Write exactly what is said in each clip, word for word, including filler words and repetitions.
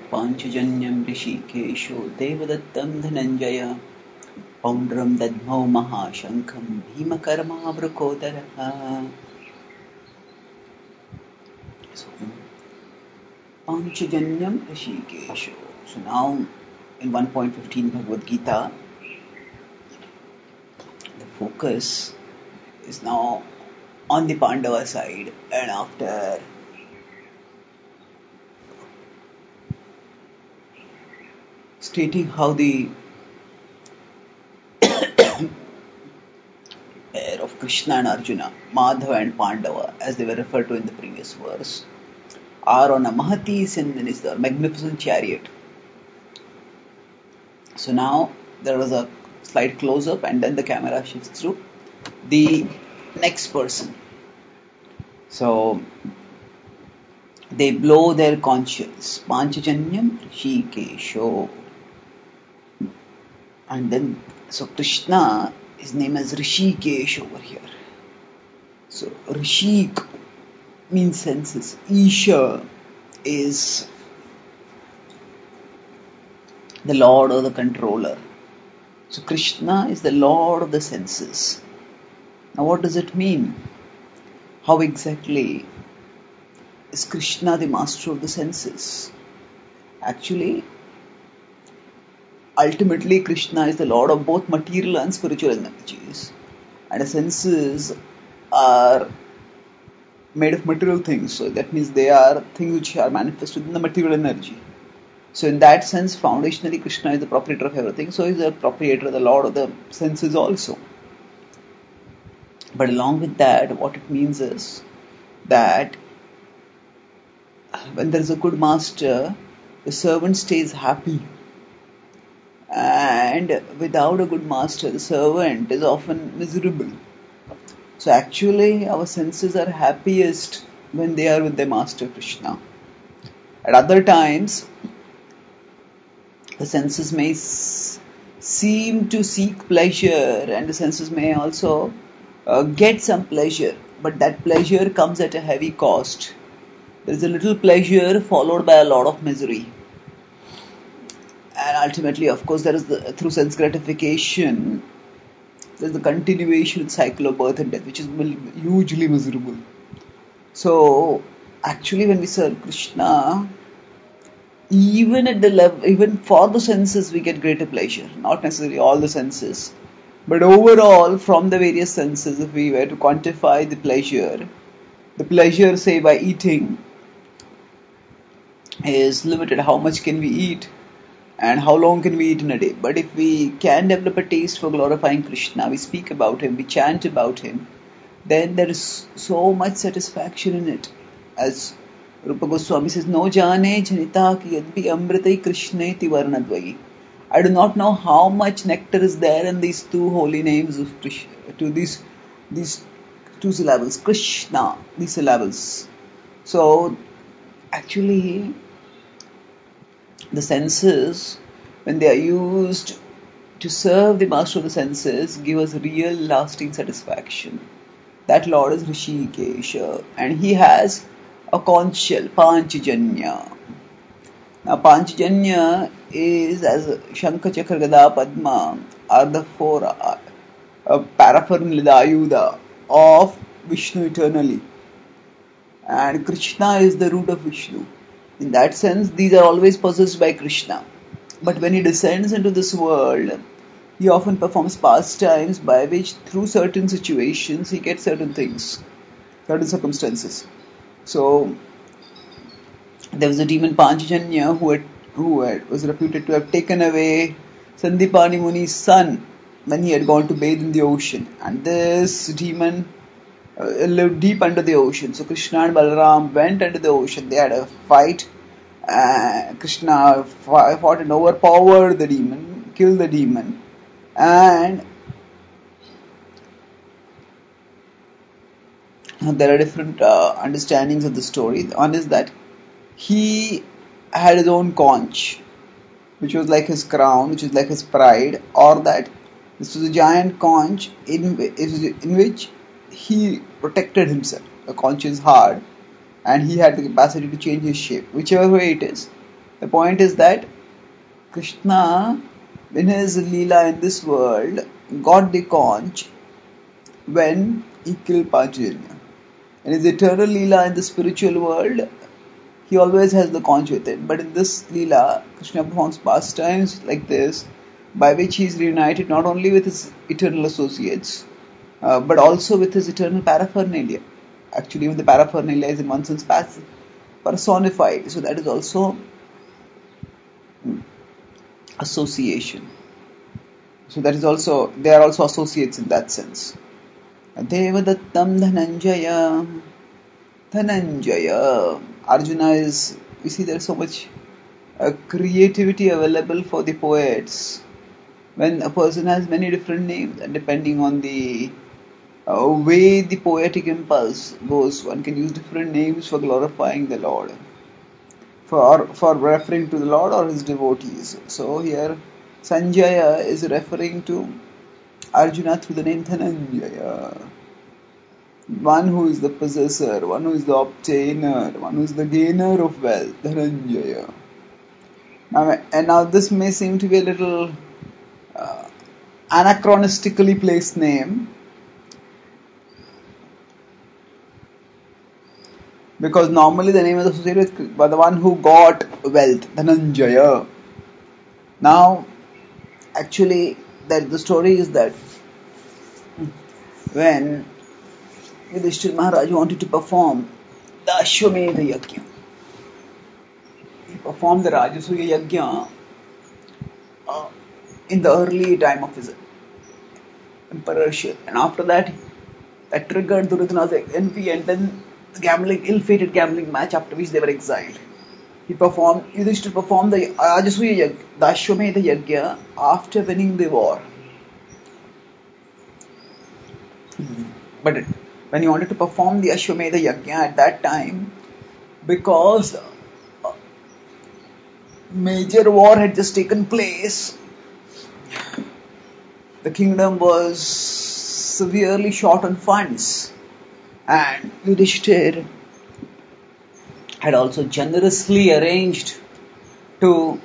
पाञ्चजन्यं ऋषिकेशो देवदत्तं Dhananjay पौण्ड्रं दद्मौ महाशङ्खं भीमकर्मावृकोदरः. So, Panchajanyam Rishikesho. So now in one point fifteen Bhagavad Gita, the focus is now on the Pandava side, and after stating how the pair of Krishna and Arjuna, Madhava and Pandava, as they were referred to in the previous verse, are on a Mahati Sindhanisdhar, magnificent chariot. So now there was a slight close-up and then the camera shifts to the next person. So they blow their conches. Panchajanyam Rishikesho. And then, so Krishna is named as Rishikesh over here. So Rishik means senses. Isha is the Lord or the controller. So Krishna is the Lord of the senses. Now what does it mean? How exactly is Krishna the master of the senses? Actually, ultimately Krishna is the Lord of both material and spiritual energies. And the senses are made of material things. So that means they are things which are manifested in the material energy. So in that sense, foundationally Krishna is the proprietor of everything. So he is the proprietor, the Lord of the senses also. But along with that, what it means is that when there is a good master, the servant stays happy. And without a good master, the servant is often miserable. So actually, our senses are happiest when they are with their master Krishna. At other times, the senses may s- seem to seek pleasure, and the senses may also uh, get some pleasure, but that pleasure comes at a heavy cost. There is a little pleasure followed by a lot of misery. And ultimately, of course, there is the, through sense gratification, there is the continuation cycle of birth and death, which is hugely miserable. So, actually, when we serve Krishna, even at the level, even for the senses, we get greater pleasure. Not necessarily all the senses, but overall, from the various senses, if we were to quantify the pleasure, the pleasure, say, by eating, is limited. How much can we eat? And how long can we eat in a day? But if we can develop a taste for glorifying Krishna, we speak about him, we chant about him, then there is so much satisfaction in it. As Rupa Goswami says, No jane janita ki yadpi amritai krishneti varnadvai. I do not know how much nectar is there in these two holy names of Krishna, to these, these two syllables, Krishna, these syllables. So, actually, the senses, when they are used to serve the master of the senses, give us real lasting satisfaction. That Lord is Rishikesha, and he has a conch shell, Panchajanya. Now Panchajanya is, as Shankha, Chakra, Gada, Padma are the four uh, uh, paraphernalia, Ayuda of Vishnu eternally. And Krishna is the root of Vishnu. In that sense, these are always possessed by Krishna. But when he descends into this world, he often performs pastimes by which, through certain situations, he gets certain things, certain circumstances. So, there was a demon Panchajanya who, had, who had, was reputed to have taken away Sandipani Muni's son when he had gone to bathe in the ocean. And this demon uh, lived deep under the ocean. So Krishna and Balaram went under the ocean. They had a fight. Uh, Krishna fought and overpowered the demon, killed the demon. And there are different uh, understandings of the story. One is that he had his own conch, which was like his crown, which was like his pride, or that this was a giant conch in, in which he protected himself. The conch is hard, and he had the capacity to change his shape, whichever way it is. The point is that Krishna, in his Leela in this world, got the conch when he killed Panchajanya. In his eternal Leela in the spiritual world, he always has the conch with it. But in this Leela, Krishna performs pastimes like this, by which he is reunited not only with his eternal associates, uh, but also with his eternal paraphernalia. Actually, even the paraphernalia is in one sense personified. So that is also association. So that is also, they are also associates in that sense. Devadattam Dhananjaya. Dhananjaya. Arjuna is, you see, there is so much uh, creativity available for the poets. When a person has many different names, and depending on the uh, way the poetic impulse goes, one can use different names for glorifying the Lord, for for referring to the Lord or his devotees. So here Sanjaya is referring to Arjuna through the name Dhananjaya. One who is the possessor, one who is the obtainer, one who is the gainer of wealth, Dhananjaya. Now, and now this may seem to be a little uh, anachronistically placed name, because normally the name is associated with the one who got wealth, Dhananjaya. Now, actually, that the story is that when Yudhishthira Maharaj wanted to perform the Ashwamedha Yajna, he performed the Rajasuya Yajna uh, in the early time of his emperorship, and after that, that triggered Duryodhana's envy, and then the gambling, ill-fated gambling match, after which they were exiled. He performed, Yudhishthira performed the Rajasuya Yajna, the Ashwamedha Yajna, after winning the war. But it, when he wanted to perform the Ashwamedha Yajna at that time, because major war had just taken place, the kingdom was severely short on funds, and Yudhishthira had also generously arranged to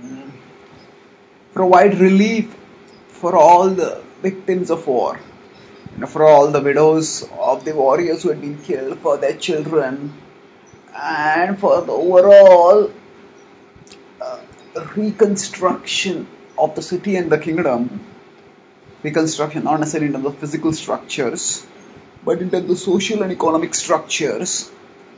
provide relief for all the victims of war, for all the widows of the warriors who had been killed, for their children, and for the overall uh, reconstruction of the city and the kingdom. Reconstruction not necessarily in terms of physical structures, but in terms of social and economic structures.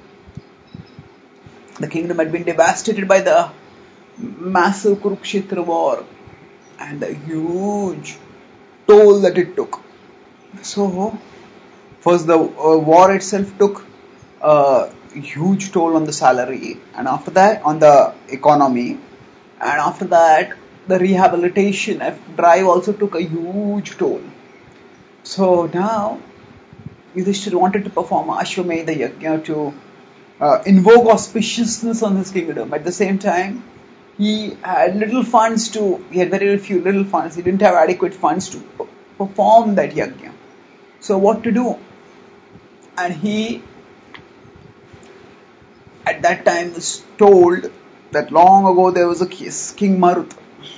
The kingdom had been devastated by the massive Kurukshetra war and the huge toll that it took. So, first the uh, war itself took a huge toll on the salary, and after that on the economy, and after that the rehabilitation drive also took a huge toll. So now Yudhishthira wanted to perform Ashwamedha Yajna to uh, invoke auspiciousness on his kingdom. At the same time, he had little funds to, he had very few little funds, he didn't have adequate funds to perform that Yajna. So what to do? And he at that time was told that long ago there was a King Marut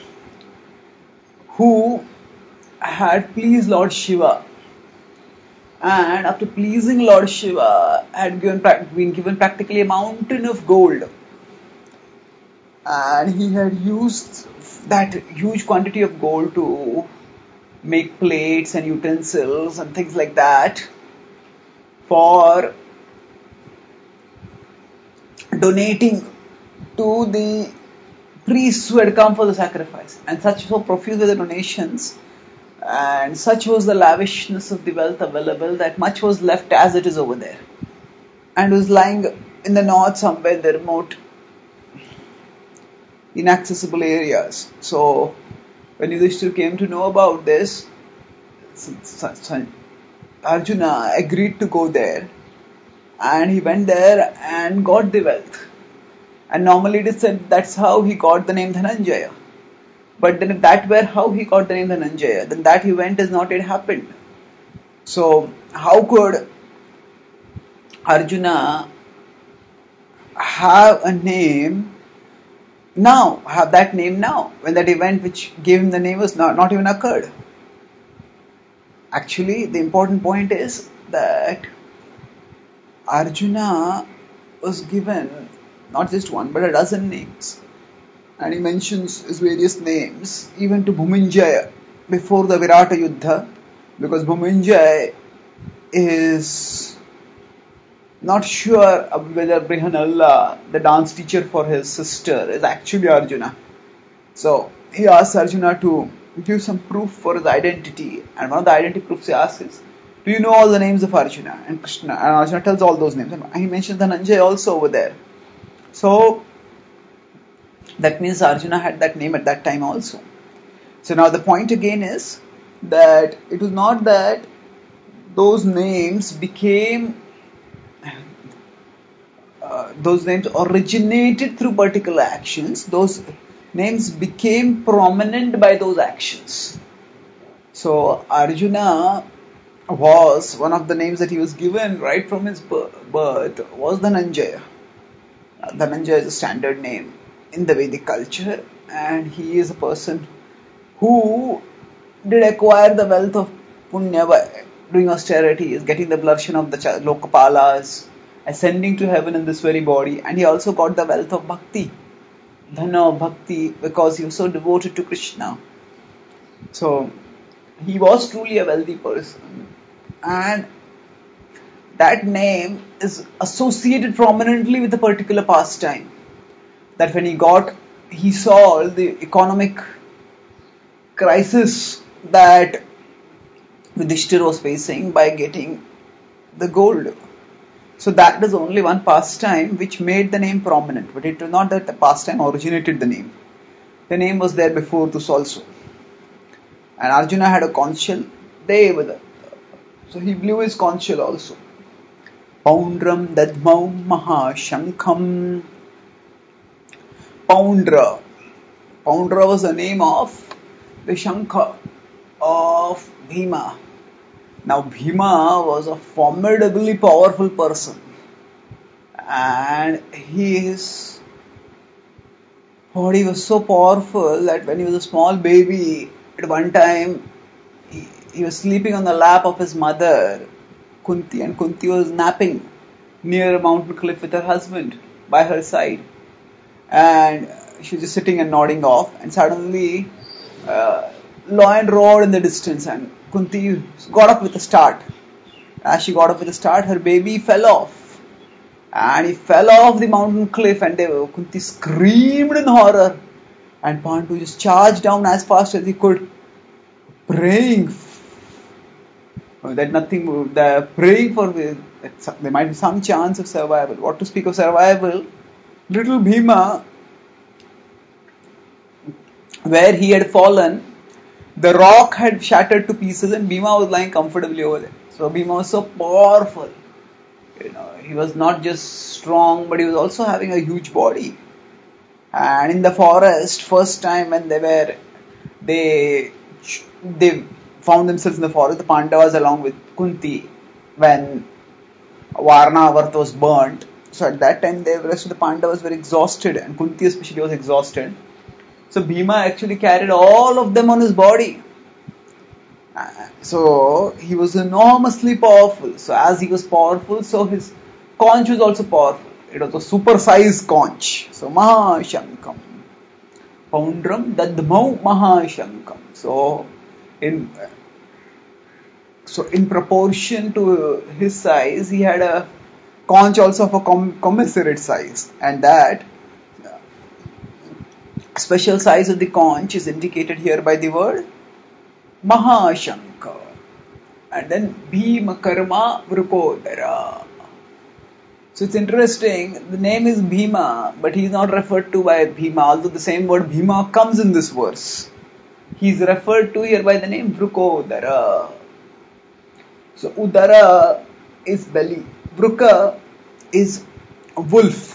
who had pleased Lord Shiva, and after pleasing Lord Shiva had given, been given practically a mountain of gold, and he had used that huge quantity of gold to make plates and utensils and things like that for donating to the priests who had come for the sacrifice. And such so profuse were the donations, and such was the lavishness of the wealth available, that much was left as it is over there, and was lying in the north somewhere in the remote inaccessible areas. So when Yudhishthira came to know about this, Arjuna agreed to go there, and he went there and got the wealth. And normally it is said that's how he got the name Dhananjaya. But then if that were how he got the name Dhananjaya, then that event has not yet happened. So how could Arjuna have a name now, have that name now, when that event which gave him the name was not, not even occurred. Actually, the important point is that Arjuna was given not just one but a dozen names. And he mentions his various names even to Bhuminjaya before the Virata Yuddha, because Bhuminjaya is not sure whether Brihanalla, the dance teacher for his sister, is actually Arjuna. So he asks Arjuna to give some proof for his identity, and one of the identity proofs he asks is, do you know all the names of Arjuna and Krishna? And Arjuna tells all those names. And he mentions Dhananjaya also over there. So that means Arjuna had that name at that time also. So now the point again is that it was not that those names became, uh, those names originated through particular actions. Those names became prominent by those actions. So Arjuna was, one of the names that he was given right from his birth was Dhananjaya. Dhananjaya is a standard name in the Vedic culture, and he is a person who did acquire the wealth of punya by doing austerities, getting the darshan of the Lokapalas, ascending to heaven in this very body, and he also got the wealth of bhakti, dhana of bhakti, because he was so devoted to Krishna. So he was truly a wealthy person, and that name is associated prominently with a particular pastime. That when he got, he saw the economic crisis that Yudhishthira was facing by getting the gold. So that is only one pastime which made the name prominent, but it was not that the pastime originated the name. The name was there before this also. And Arjuna had a conch shell, Devadatta. So he blew his conch shell also. Poundram Dadmau Mahashankham. Poundra. Poundra was the name of the Shankha of Bhima. Now Bhima was a formidably powerful person, and his body was so powerful that when he was a small baby, at one time he, he was sleeping on the lap of his mother Kunti, and Kunti was napping near a mountain cliff with her husband by her side, and she was just sitting and nodding off, and suddenly uh, lion roared in the distance, and Kunti got up with a start. As she got up with a start, her baby fell off, and he fell off the mountain cliff, and they, Kunti screamed in horror, and Pandu just charged down as fast as he could, praying that nothing, the praying for the, that there might be some chance of survival. What to speak of survival? Little Bhima, where he had fallen, the rock had shattered to pieces, and Bhima was lying comfortably over there. So Bhima was so powerful. You know, he was not just strong, but he was also having a huge body. And in the forest, first time when they were, they they found themselves in the forest, the Pandavas along with Kunti, when Varnavarta was burnt. So at that time, the rest of the Pandavas were exhausted, and Kunti especially was exhausted. So Bhima actually carried all of them on his body. So he was enormously powerful. So as he was powerful, so his conch was also powerful. It was a super-sized conch. So Mahashankam. Poundram Dadmau Mahashankam. So in so in proportion to his size, he had a conch also of a com- commensurate size, and that special size of the conch is indicated here by the word Mahashanka. And then Bhima Karma Vrukodara. So it's interesting, the name is Bhima, but he is not referred to by Bhima, although the same word Bhima comes in this verse. He is referred to here by the name Vrukodara. So Udara is belly, Vruka is a wolf.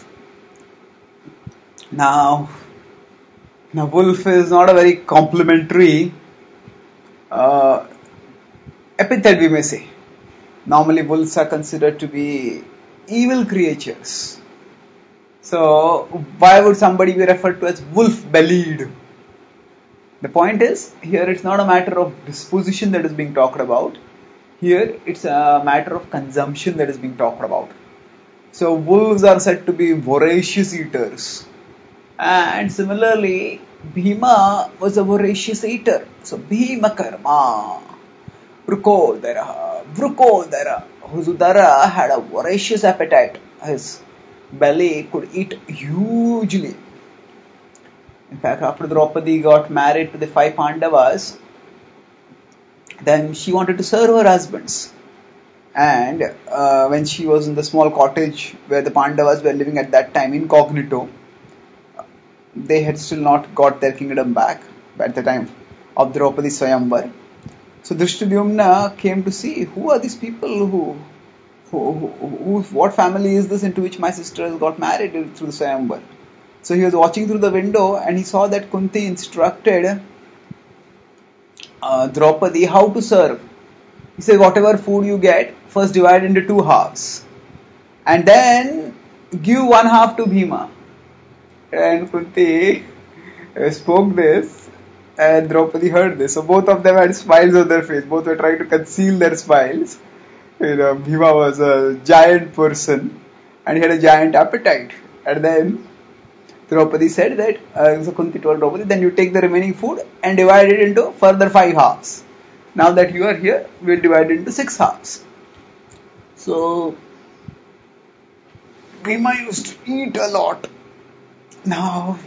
Now, now wolf is not a very complimentary uh, epithet, we may say. Normally wolves are considered to be evil creatures. So why would somebody be referred to as wolf-bellied? The point is, here it's not a matter of disposition that is being talked about. Here it's a matter of consumption that is being talked about. So wolves are said to be voracious eaters. And similarly, Bhima was a voracious eater. So Bhima Karma, Vrukodara, Vrukodara, whose udara had a voracious appetite. His belly could eat hugely. In fact, after Draupadi got married to the five Pandavas, then she wanted to serve her husbands. And uh, when she was in the small cottage where the Pandavas were living at that time incognito, they had still not got their kingdom back at the time of Draupadi Swayamvar. So Drishtadyumna came to see who are these people who, who, who, who, what family is this into which my sister has got married through the Swayamvar. So he was watching through the window and he saw that Kunti instructed uh, Draupadi how to serve. He said, whatever food you get, first divide into two halves. And then give one half to Bhima. And Kunti spoke this and Draupadi heard this. So both of them had smiles on their face. Both were trying to conceal their smiles. You know, Bhima was a giant person and he had a giant appetite. And then Draupadi said that, uh, so Kunti told Draupadi, then you take the remaining food and divide it into further five halves. Now that you are here, we will divide it into six halves. So, Bhima used to eat a lot. Now,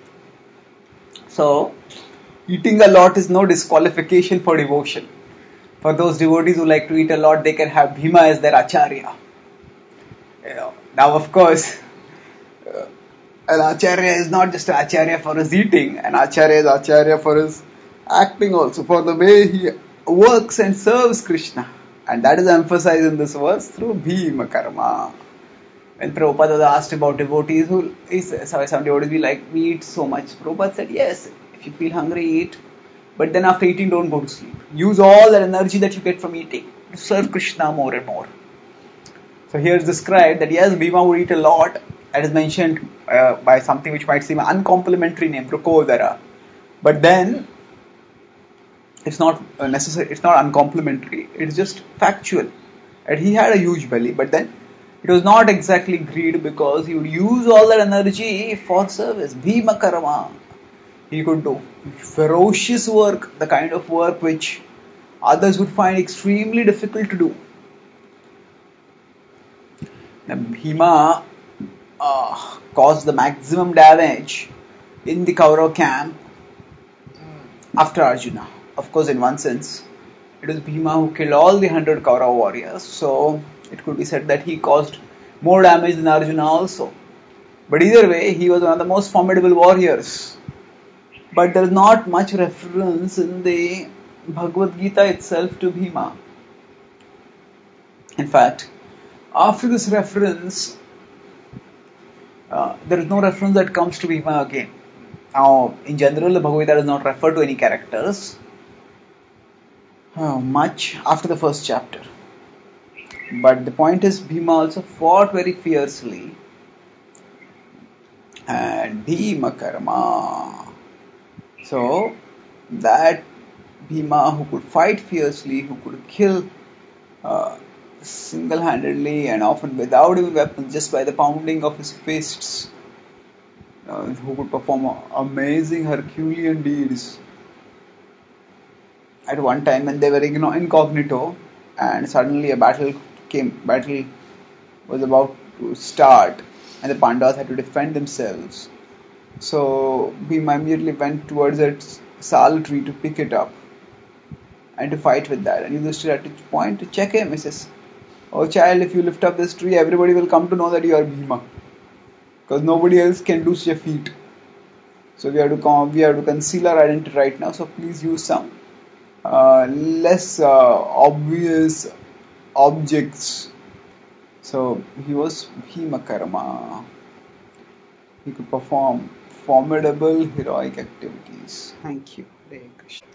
so, eating a lot is no disqualification for devotion. For those devotees who like to eat a lot, they can have Bhima as their acharya. You know, now of course, uh, an acharya is not just an acharya for his eating, an acharya is acharya for his acting also, for the way he works and serves Krishna. And that is emphasized in this verse through Bhima Karma. When Prabhupada was asked about devotees, who is sorry, some devotees we like, we eat so much. Prabhupada said, yes, if you feel hungry, eat. But then after eating, don't go to sleep. Use all that energy that you get from eating to serve Krishna more and more. So here is described that yes, Bhima would eat a lot. That is mentioned uh, by something which might seem an uncomplimentary name, Vrukodara. But then, it's not necessary, it's not uncomplimentary, it's just factual. And he had a huge belly, but then it was not exactly greed because he would use all that energy for service. Bhima Karma. He could do ferocious work, the kind of work which others would find extremely difficult to do. Now, Bhima uh, caused the maximum damage in the Kaurav camp after Arjuna. Of course, in one sense, it was Bhima who killed all the hundred Kaurav warriors. So, it could be said that he caused more damage than Arjuna also. But either way, he was one of the most formidable warriors. But there is not much reference in the Bhagavad Gita itself to Bhima. In fact, after this reference, uh, there is no reference that comes to Bhima again. Now, in general, the Bhagavad Gita does not refer to any characters uh, much after the first chapter. But the point is, Bhima also fought very fiercely. And Bhima Karma. So, that Bhima who could fight fiercely, who could kill uh, single-handedly and often without even weapons, just by the pounding of his fists, uh, who could perform amazing Herculean deeds. At one time when they were incognito and suddenly a battle came, battle was about to start and the Pandavas had to defend themselves. So Bhima immediately went towards that sal tree to pick it up and to fight with that. And Yudhishthira had to point to check him. He says, oh child, if you lift up this tree, everybody will come to know that you are Bhima. Because nobody else can do such a feat. So we have to come, we have to conceal our identity right now. So please use some uh, less uh, obvious objects. So he was Bhima Karma. He could perform formidable heroic activities. Thank you. Hare Krishna.